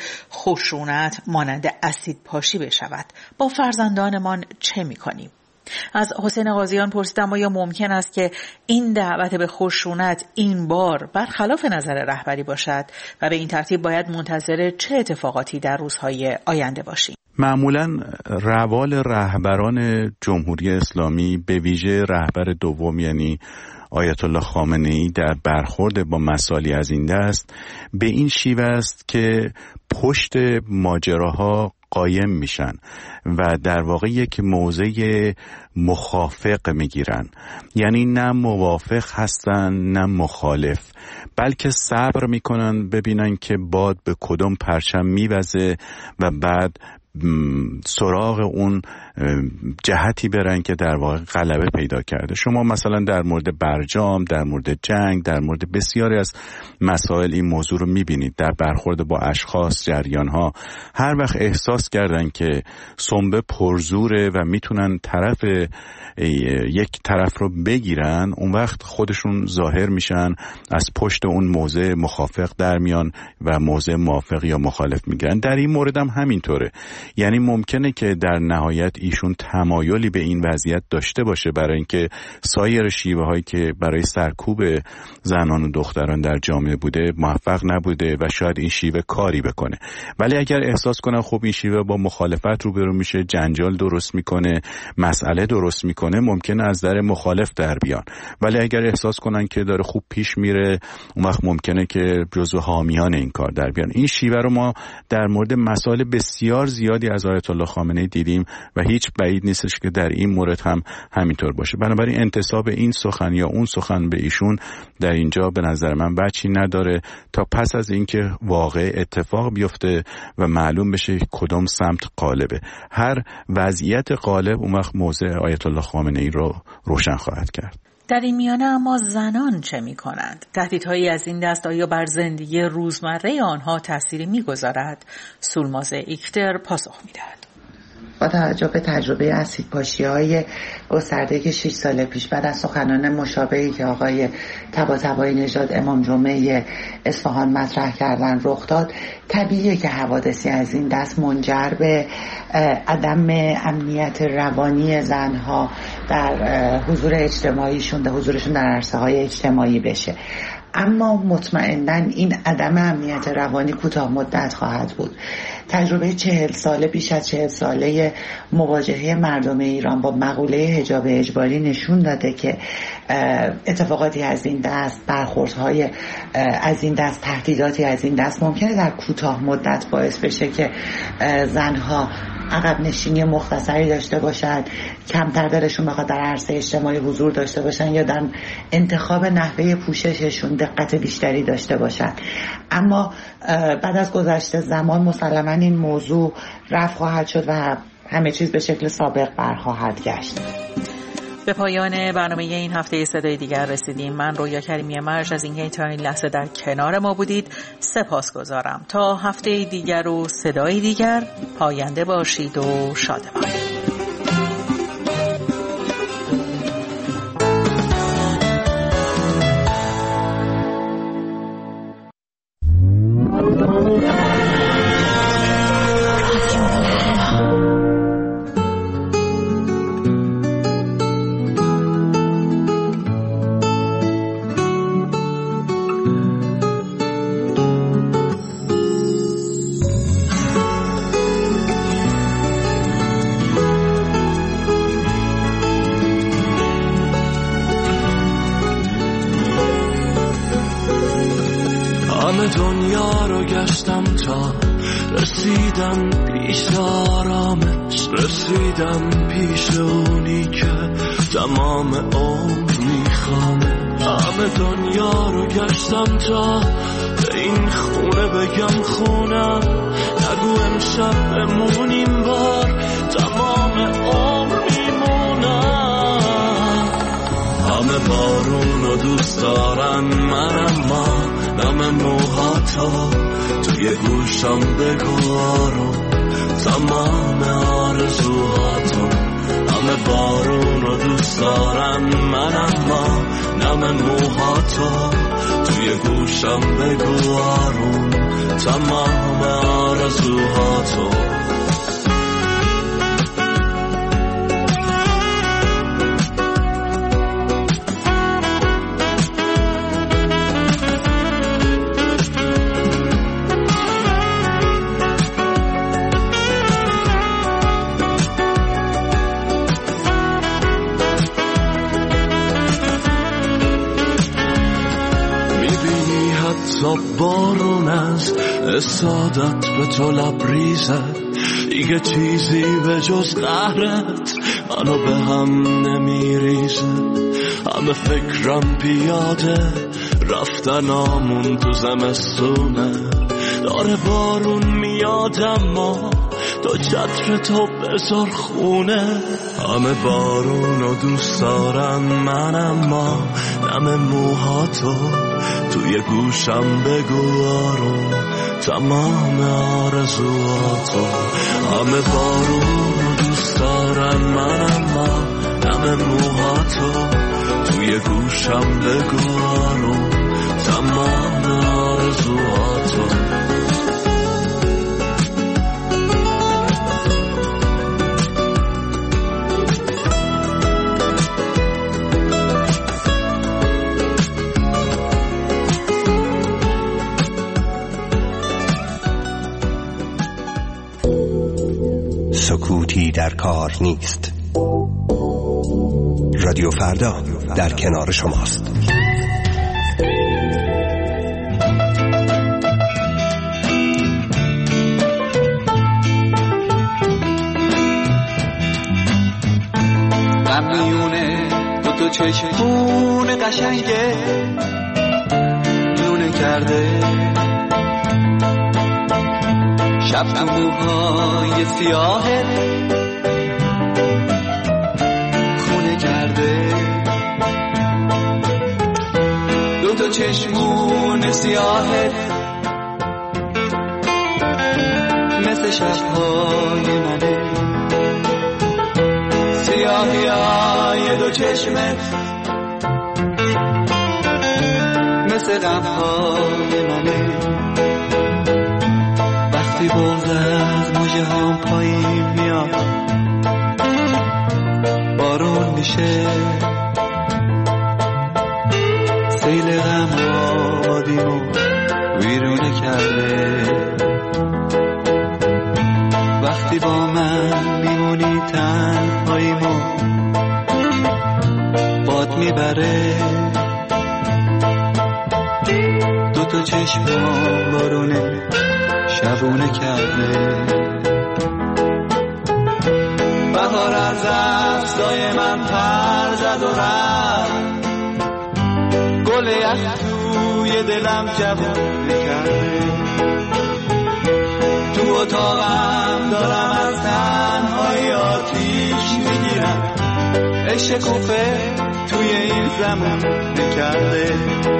S22: خشونت مانند اسید پاشی بشود. با فرزندانمان چه می‌کنیم؟ از حسین قاضیان پرسیدم آیا ممکن است که این دعوت به خشونت این بار برخلاف نظر رهبری باشد و به این ترتیب باید منتظر چه اتفاقاتی در روزهای آینده باشیم؟
S1: معمولا روال رهبران جمهوری اسلامی، به ویژه رهبر دوم یعنی آیت الله خامنه‌ای، در برخورد با مسائلی از این دست به این شیوه است که پشت ماجراها قایم میشن و در واقع یک موضع مخافق میگیرن، یعنی نه موافق هستن نه مخالف، بلکه صبر میکنن ببینن که باد به کدوم پرچم میوزه و بعد سراغ اون جهتی برن که در واقع غلبه پیدا کرده. شما مثلا در مورد برجام، در مورد جنگ، در مورد بسیاری از مسائل این موضوع رو میبینید. در برخورد با اشخاص، جریانها، هر وقت احساس کردن که سنبه پرزوره و میتونن یک طرف رو بگیرن، اون وقت خودشون ظاهر میشن، از پشت اون موضع مخافق در میان و موضع موافق یا مخالف میگیرن. در این مورد هم همینطوره، یعنی ممکنه که در نهایت ایشون تمایلی به این وضعیت داشته باشه برای اینکه سایر شیوه هایی که برای سرکوب زنان و دختران در جامعه بوده موفق نبوده و شاید این شیوه کاری بکنه. ولی اگر احساس کنن خب این شیوه با مخالفت روبرو میشه، جنجال درست میکنه، مسئله درست میکنه، ممکنه از در مخالف در بیان. ولی اگر احساس کنن که داره خوب پیش میره، اون وقت ممکنه که جزو حامیان این کار در بیان. این شیوه رو ما در مورد مسائل بسیار زیادی از آیت الله خامنه‌ای دیدیم و هیچ بعید نیستش که در این مورد هم همینطور باشه. بنابراین انتساب این سخن یا اون سخن به ایشون در اینجا به نظر من بچی نداره تا پس از اینکه واقع اتفاق بیفته و معلوم بشه کدام سمت غالبه. هر وضعیت غالب اون وقت موضع آیت الله خامنه‌ای رو روشن خواهد کرد.
S22: در این میانه اما زنان چه می کنند؟ تهدیدهایی از این دست آیا بر زندگی روزمره آنها تأثیری می گذارد؟ سولماز ایکتر پاسخ می دهد.
S5: با توجه به تجربه اسیدپاشی‌های گسترده که 6 سال پیش بعد از سخنان مشابهی که آقای طباطبایی نژاد امام جمعه اصفهان مطرح کردن رخ داد، طبیعیه که حوادثی از این دست منجر به عدم امنیت روانی زنها در حضور اجتماعیشون، در حضورشون در عرصه‌های اجتماعی بشه. اما مطمئناً این عدم امنیت روانی کوتاه مدت خواهد بود. تجربه 40 ساله، بیش از 40 ساله مواجهه مردم ایران با مقوله حجاب اجباری نشون داده که اتفاقاتی از این دست، برخوردهای از این دست، تهدیداتی از این دست ممکنه در کوتاه مدت باعث بشه که زنها عقب نشینی مختصری داشته باشند، کمتر دلشون بخواد در عرصه اجتماعی حضور داشته باشن یا در انتخاب نحوه پوشششون دقت بیشتری داشته باشن. اما بعد از گذشت زمان مسلماً این موضوع رفع خواهد شد و همه چیز به شکل سابق برخواهد گشت.
S22: به پایان برنامه این هفته صدای دیگر رسیدیم. من رویا کریمی مرج از اینکه تا این لحظه در کنار ما بودید سپاسگزارم. تا هفته دیگر و صدای دیگر، پاینده باشید و شادمان.
S7: دنیا رو گشتم تا رسیدم پیش آرامش، رسیدم پیش اونی که تمام عمر میخوامه. همه دنیا رو گشتم تا به این خونه بگم خونم، نگو امشب بمونیم بار تمام عمر میمونم. همه بارون رو دوست دارن من، اما نم موهاتو توی گوشم بگو آروم تمام آرزوهاتو. همه بارون رو دوست دارن من، اما نم موهاتو توی گوشم بگو آروم تمام آرزوهاتو. بارون از اسادت به تو لبریزه، دیگه چیزی به جز قهرت منو به هم نمیریزه. همه فکرم پیاده رفتن آمون تو زمستونه، داره بارون میاد اما تو چتر تو بذار خونه. همه بارونو دوست دارن من، اما نم موهاتو توی گوشم بگو آروم تمام آرزوهاتو. همه بارونو دوست دارن من، اما نم موهاتو توی گوشم بگو آروم تمام آرزوهاتو.
S8: سکوتی در کار نیست. رادیو فردا در کنار شماست.
S23: میونه دو چشمون قشنگه لونه کرده، شب تو موهای سیاهت خونه کرده. دو تا چشمون سیاهت مثل شبهای منه، سیاهی های دو چشمت مثل غمهای منه. وقتی بغض از موجه هم پایین میاد بارون میشه، سیل غم ویرونه کرده. وقتی با من میمونی تنهاییمو باد میبره. دوتا چشمم بارونه شبونه کرده. بهار از افزای من پر زد و رفت، گل یخ توی دلم جوونه کرده. تو اتاقم دارم از تنهایی آتیش میگیرم، عشق کوفه توی این زمان کرده.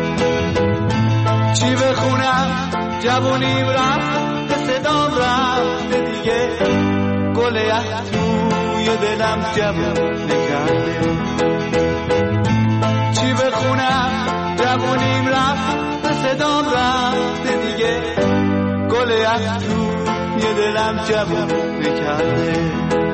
S23: چی بخونم جوونیم رفت، به صدام رفت دیگه، گل یخ توی دلم جوونه کرده. چی بخونم جوونیم رفت، به صدام رفت دیگه، گل یخ توی دلم جوونه کرده.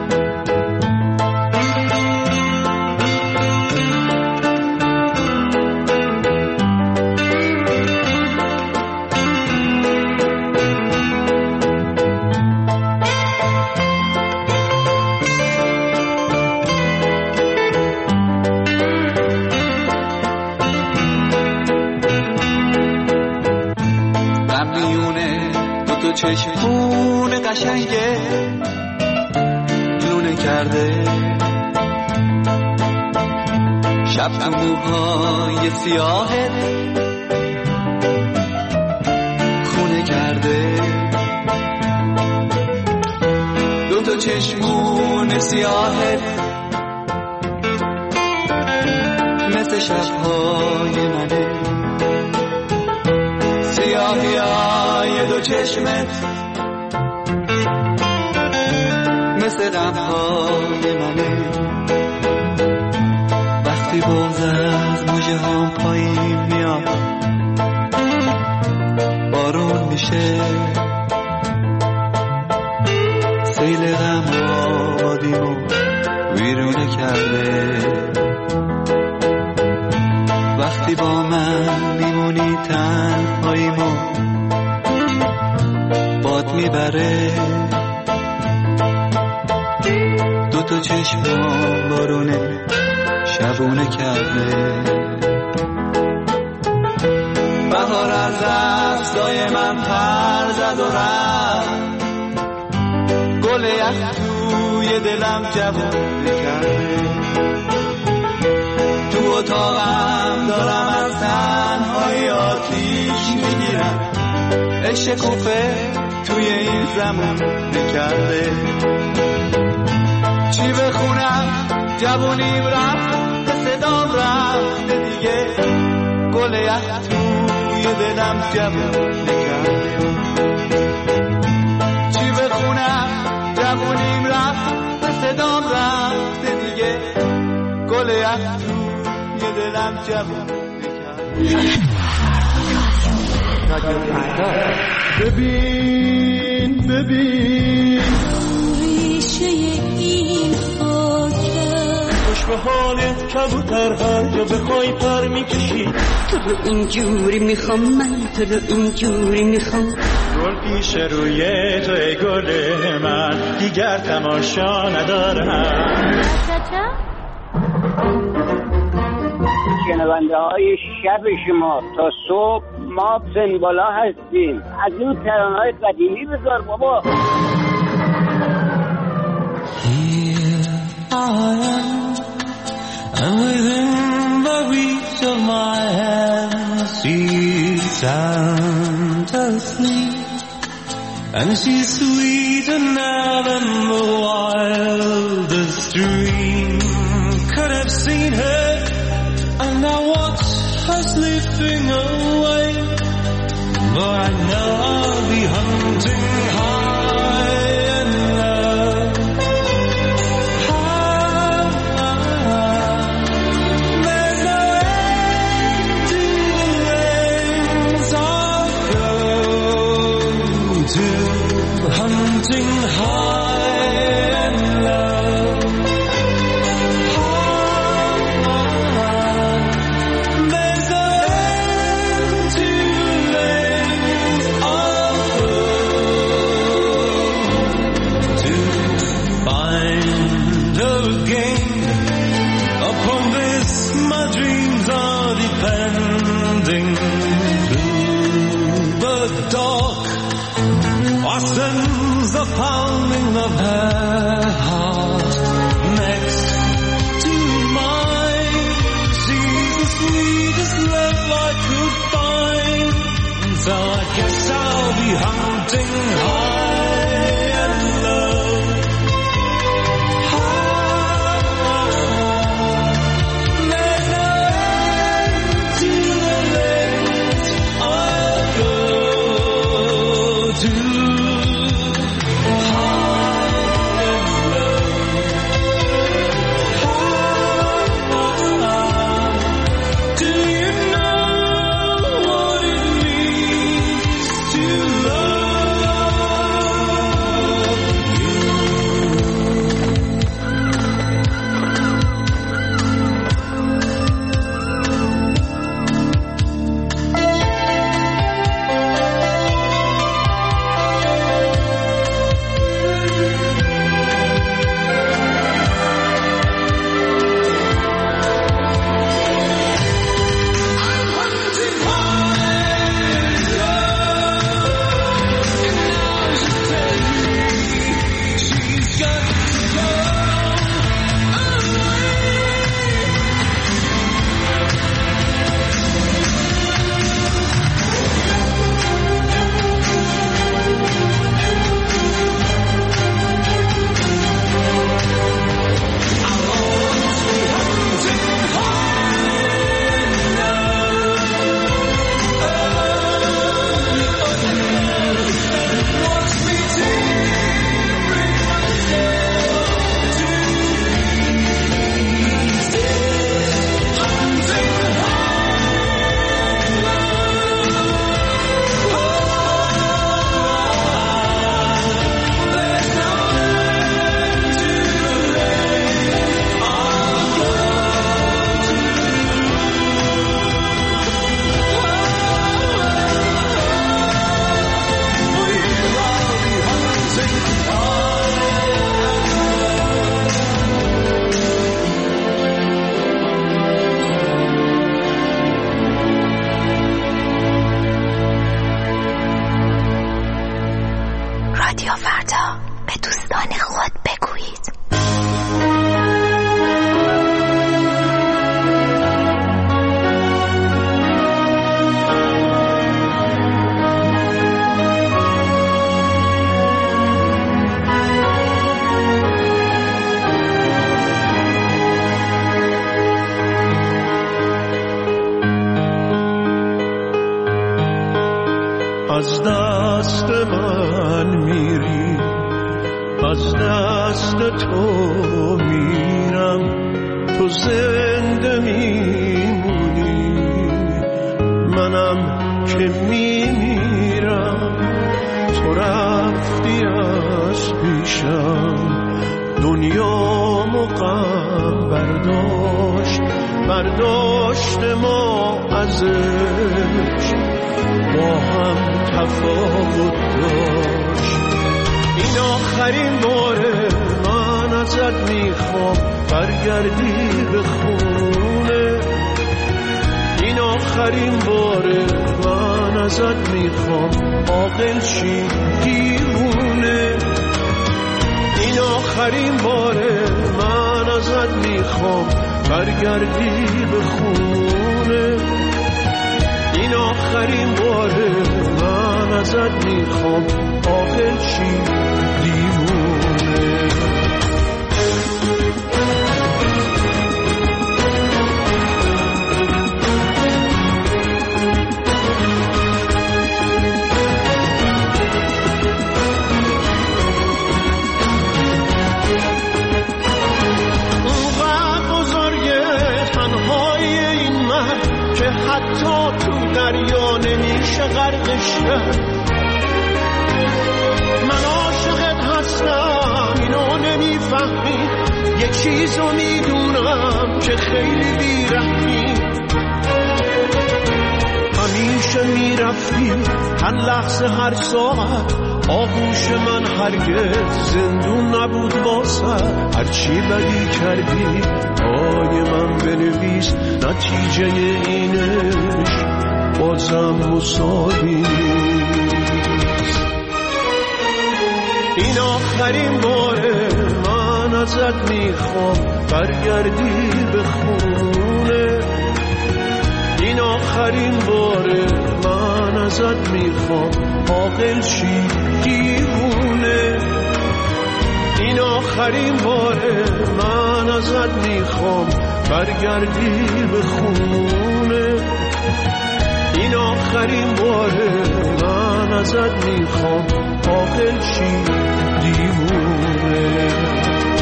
S23: چشمون قشنگه لونه کرده. شب تو موهای سیاهت خونه کرده. دوتا چشمون سیاهت مثل شبهای منه. سیاهی های دو چشمت مثل غمهای منه. وقتی بغض از مژه هم پایین میاد بارون میشه. سیل غم آبادیمو ویرونه کرده. وقتی با من میمونی تنهاییمو باد میبره. دوتا چشمم بارونه شبونه کرده. بهار از افزای من پر زد و رفت، گل یخ توی دلم جوونه کرده. تو اتاقم دارم از تنهایی آتیش میگیرم، عشق کوفه توی این زمان کرده. چی بخونم جوونیم رفت، به صدام رفت دیگه، گل یخ توی دلم جوونه کرده. چی بخونم جوونیم رفت، به صدام رفت دیگه، گل یخ توی دلم جوونه کرده. ببین ببین
S2: ریشه این خاکه،
S9: خوش به حالت کبوتر هر جا بخوای پر میکشی.
S2: تو رو اینجوری میخوام من، تو رو اینجوری میخوام.
S9: گل پیش روی تو ای گل من، دیگر تماشا ندارم.
S10: شنونده های شب شما تا صبح ما سنبالا هستیم. از اون ترانه‌های قدیمی بذار بابا.
S23: And within the reach of my hand, she's sound asleep, and she's sweeter now than the wildest dream could have seen her. And I watch her slipping away, but I know I'll be hunting high and low. There's no end to the lengths I'll go to, hunting high and low. There's no end to the lengths
S7: thousands a pounding of her heart next to mine. She's the sweetest love I could find, so I guess I'll be hunting high and low. There's no end to the length I'll go to.
S11: از دست من میری، از دست تو میرم، تو زنده میمونی، منم که میمیرم. تو رفتی از پیشم، دنیامو غم برداشت ما ازش، با هم تفاوت داشت. این آخرین باره من ازت میخوام برگردی به خونه. این آخرین باره من ازت میخوام عاقل شی دیوونه. این آخرین باره من ازت میخوام برگردی به خونه. این آخرین باره من ازت میخوام عاقل شی دیوونه. حتی تو دریا نمیشه غرقش کرد. من عاشقت هستم اینو نمیفهمی، یه چیزو میدونم که خیلی بیرحمی. همیشه میرفتی هر لحظه هر ساعت، آغوش من هرگز زندون نبود واسه. هرچی بدی کردی پای من بنویس، نتیجه اینش بازم مساوی نیست. این آخرین باره من ازت میخوام برگردی به خونه. این آخرین باره من ازت میخوام عاقل شی دیوونه. این آخرین باره من ازت میخوام برگردی به خونه. این آخرین باره من ازت میخوام عاقل شی دیوونه.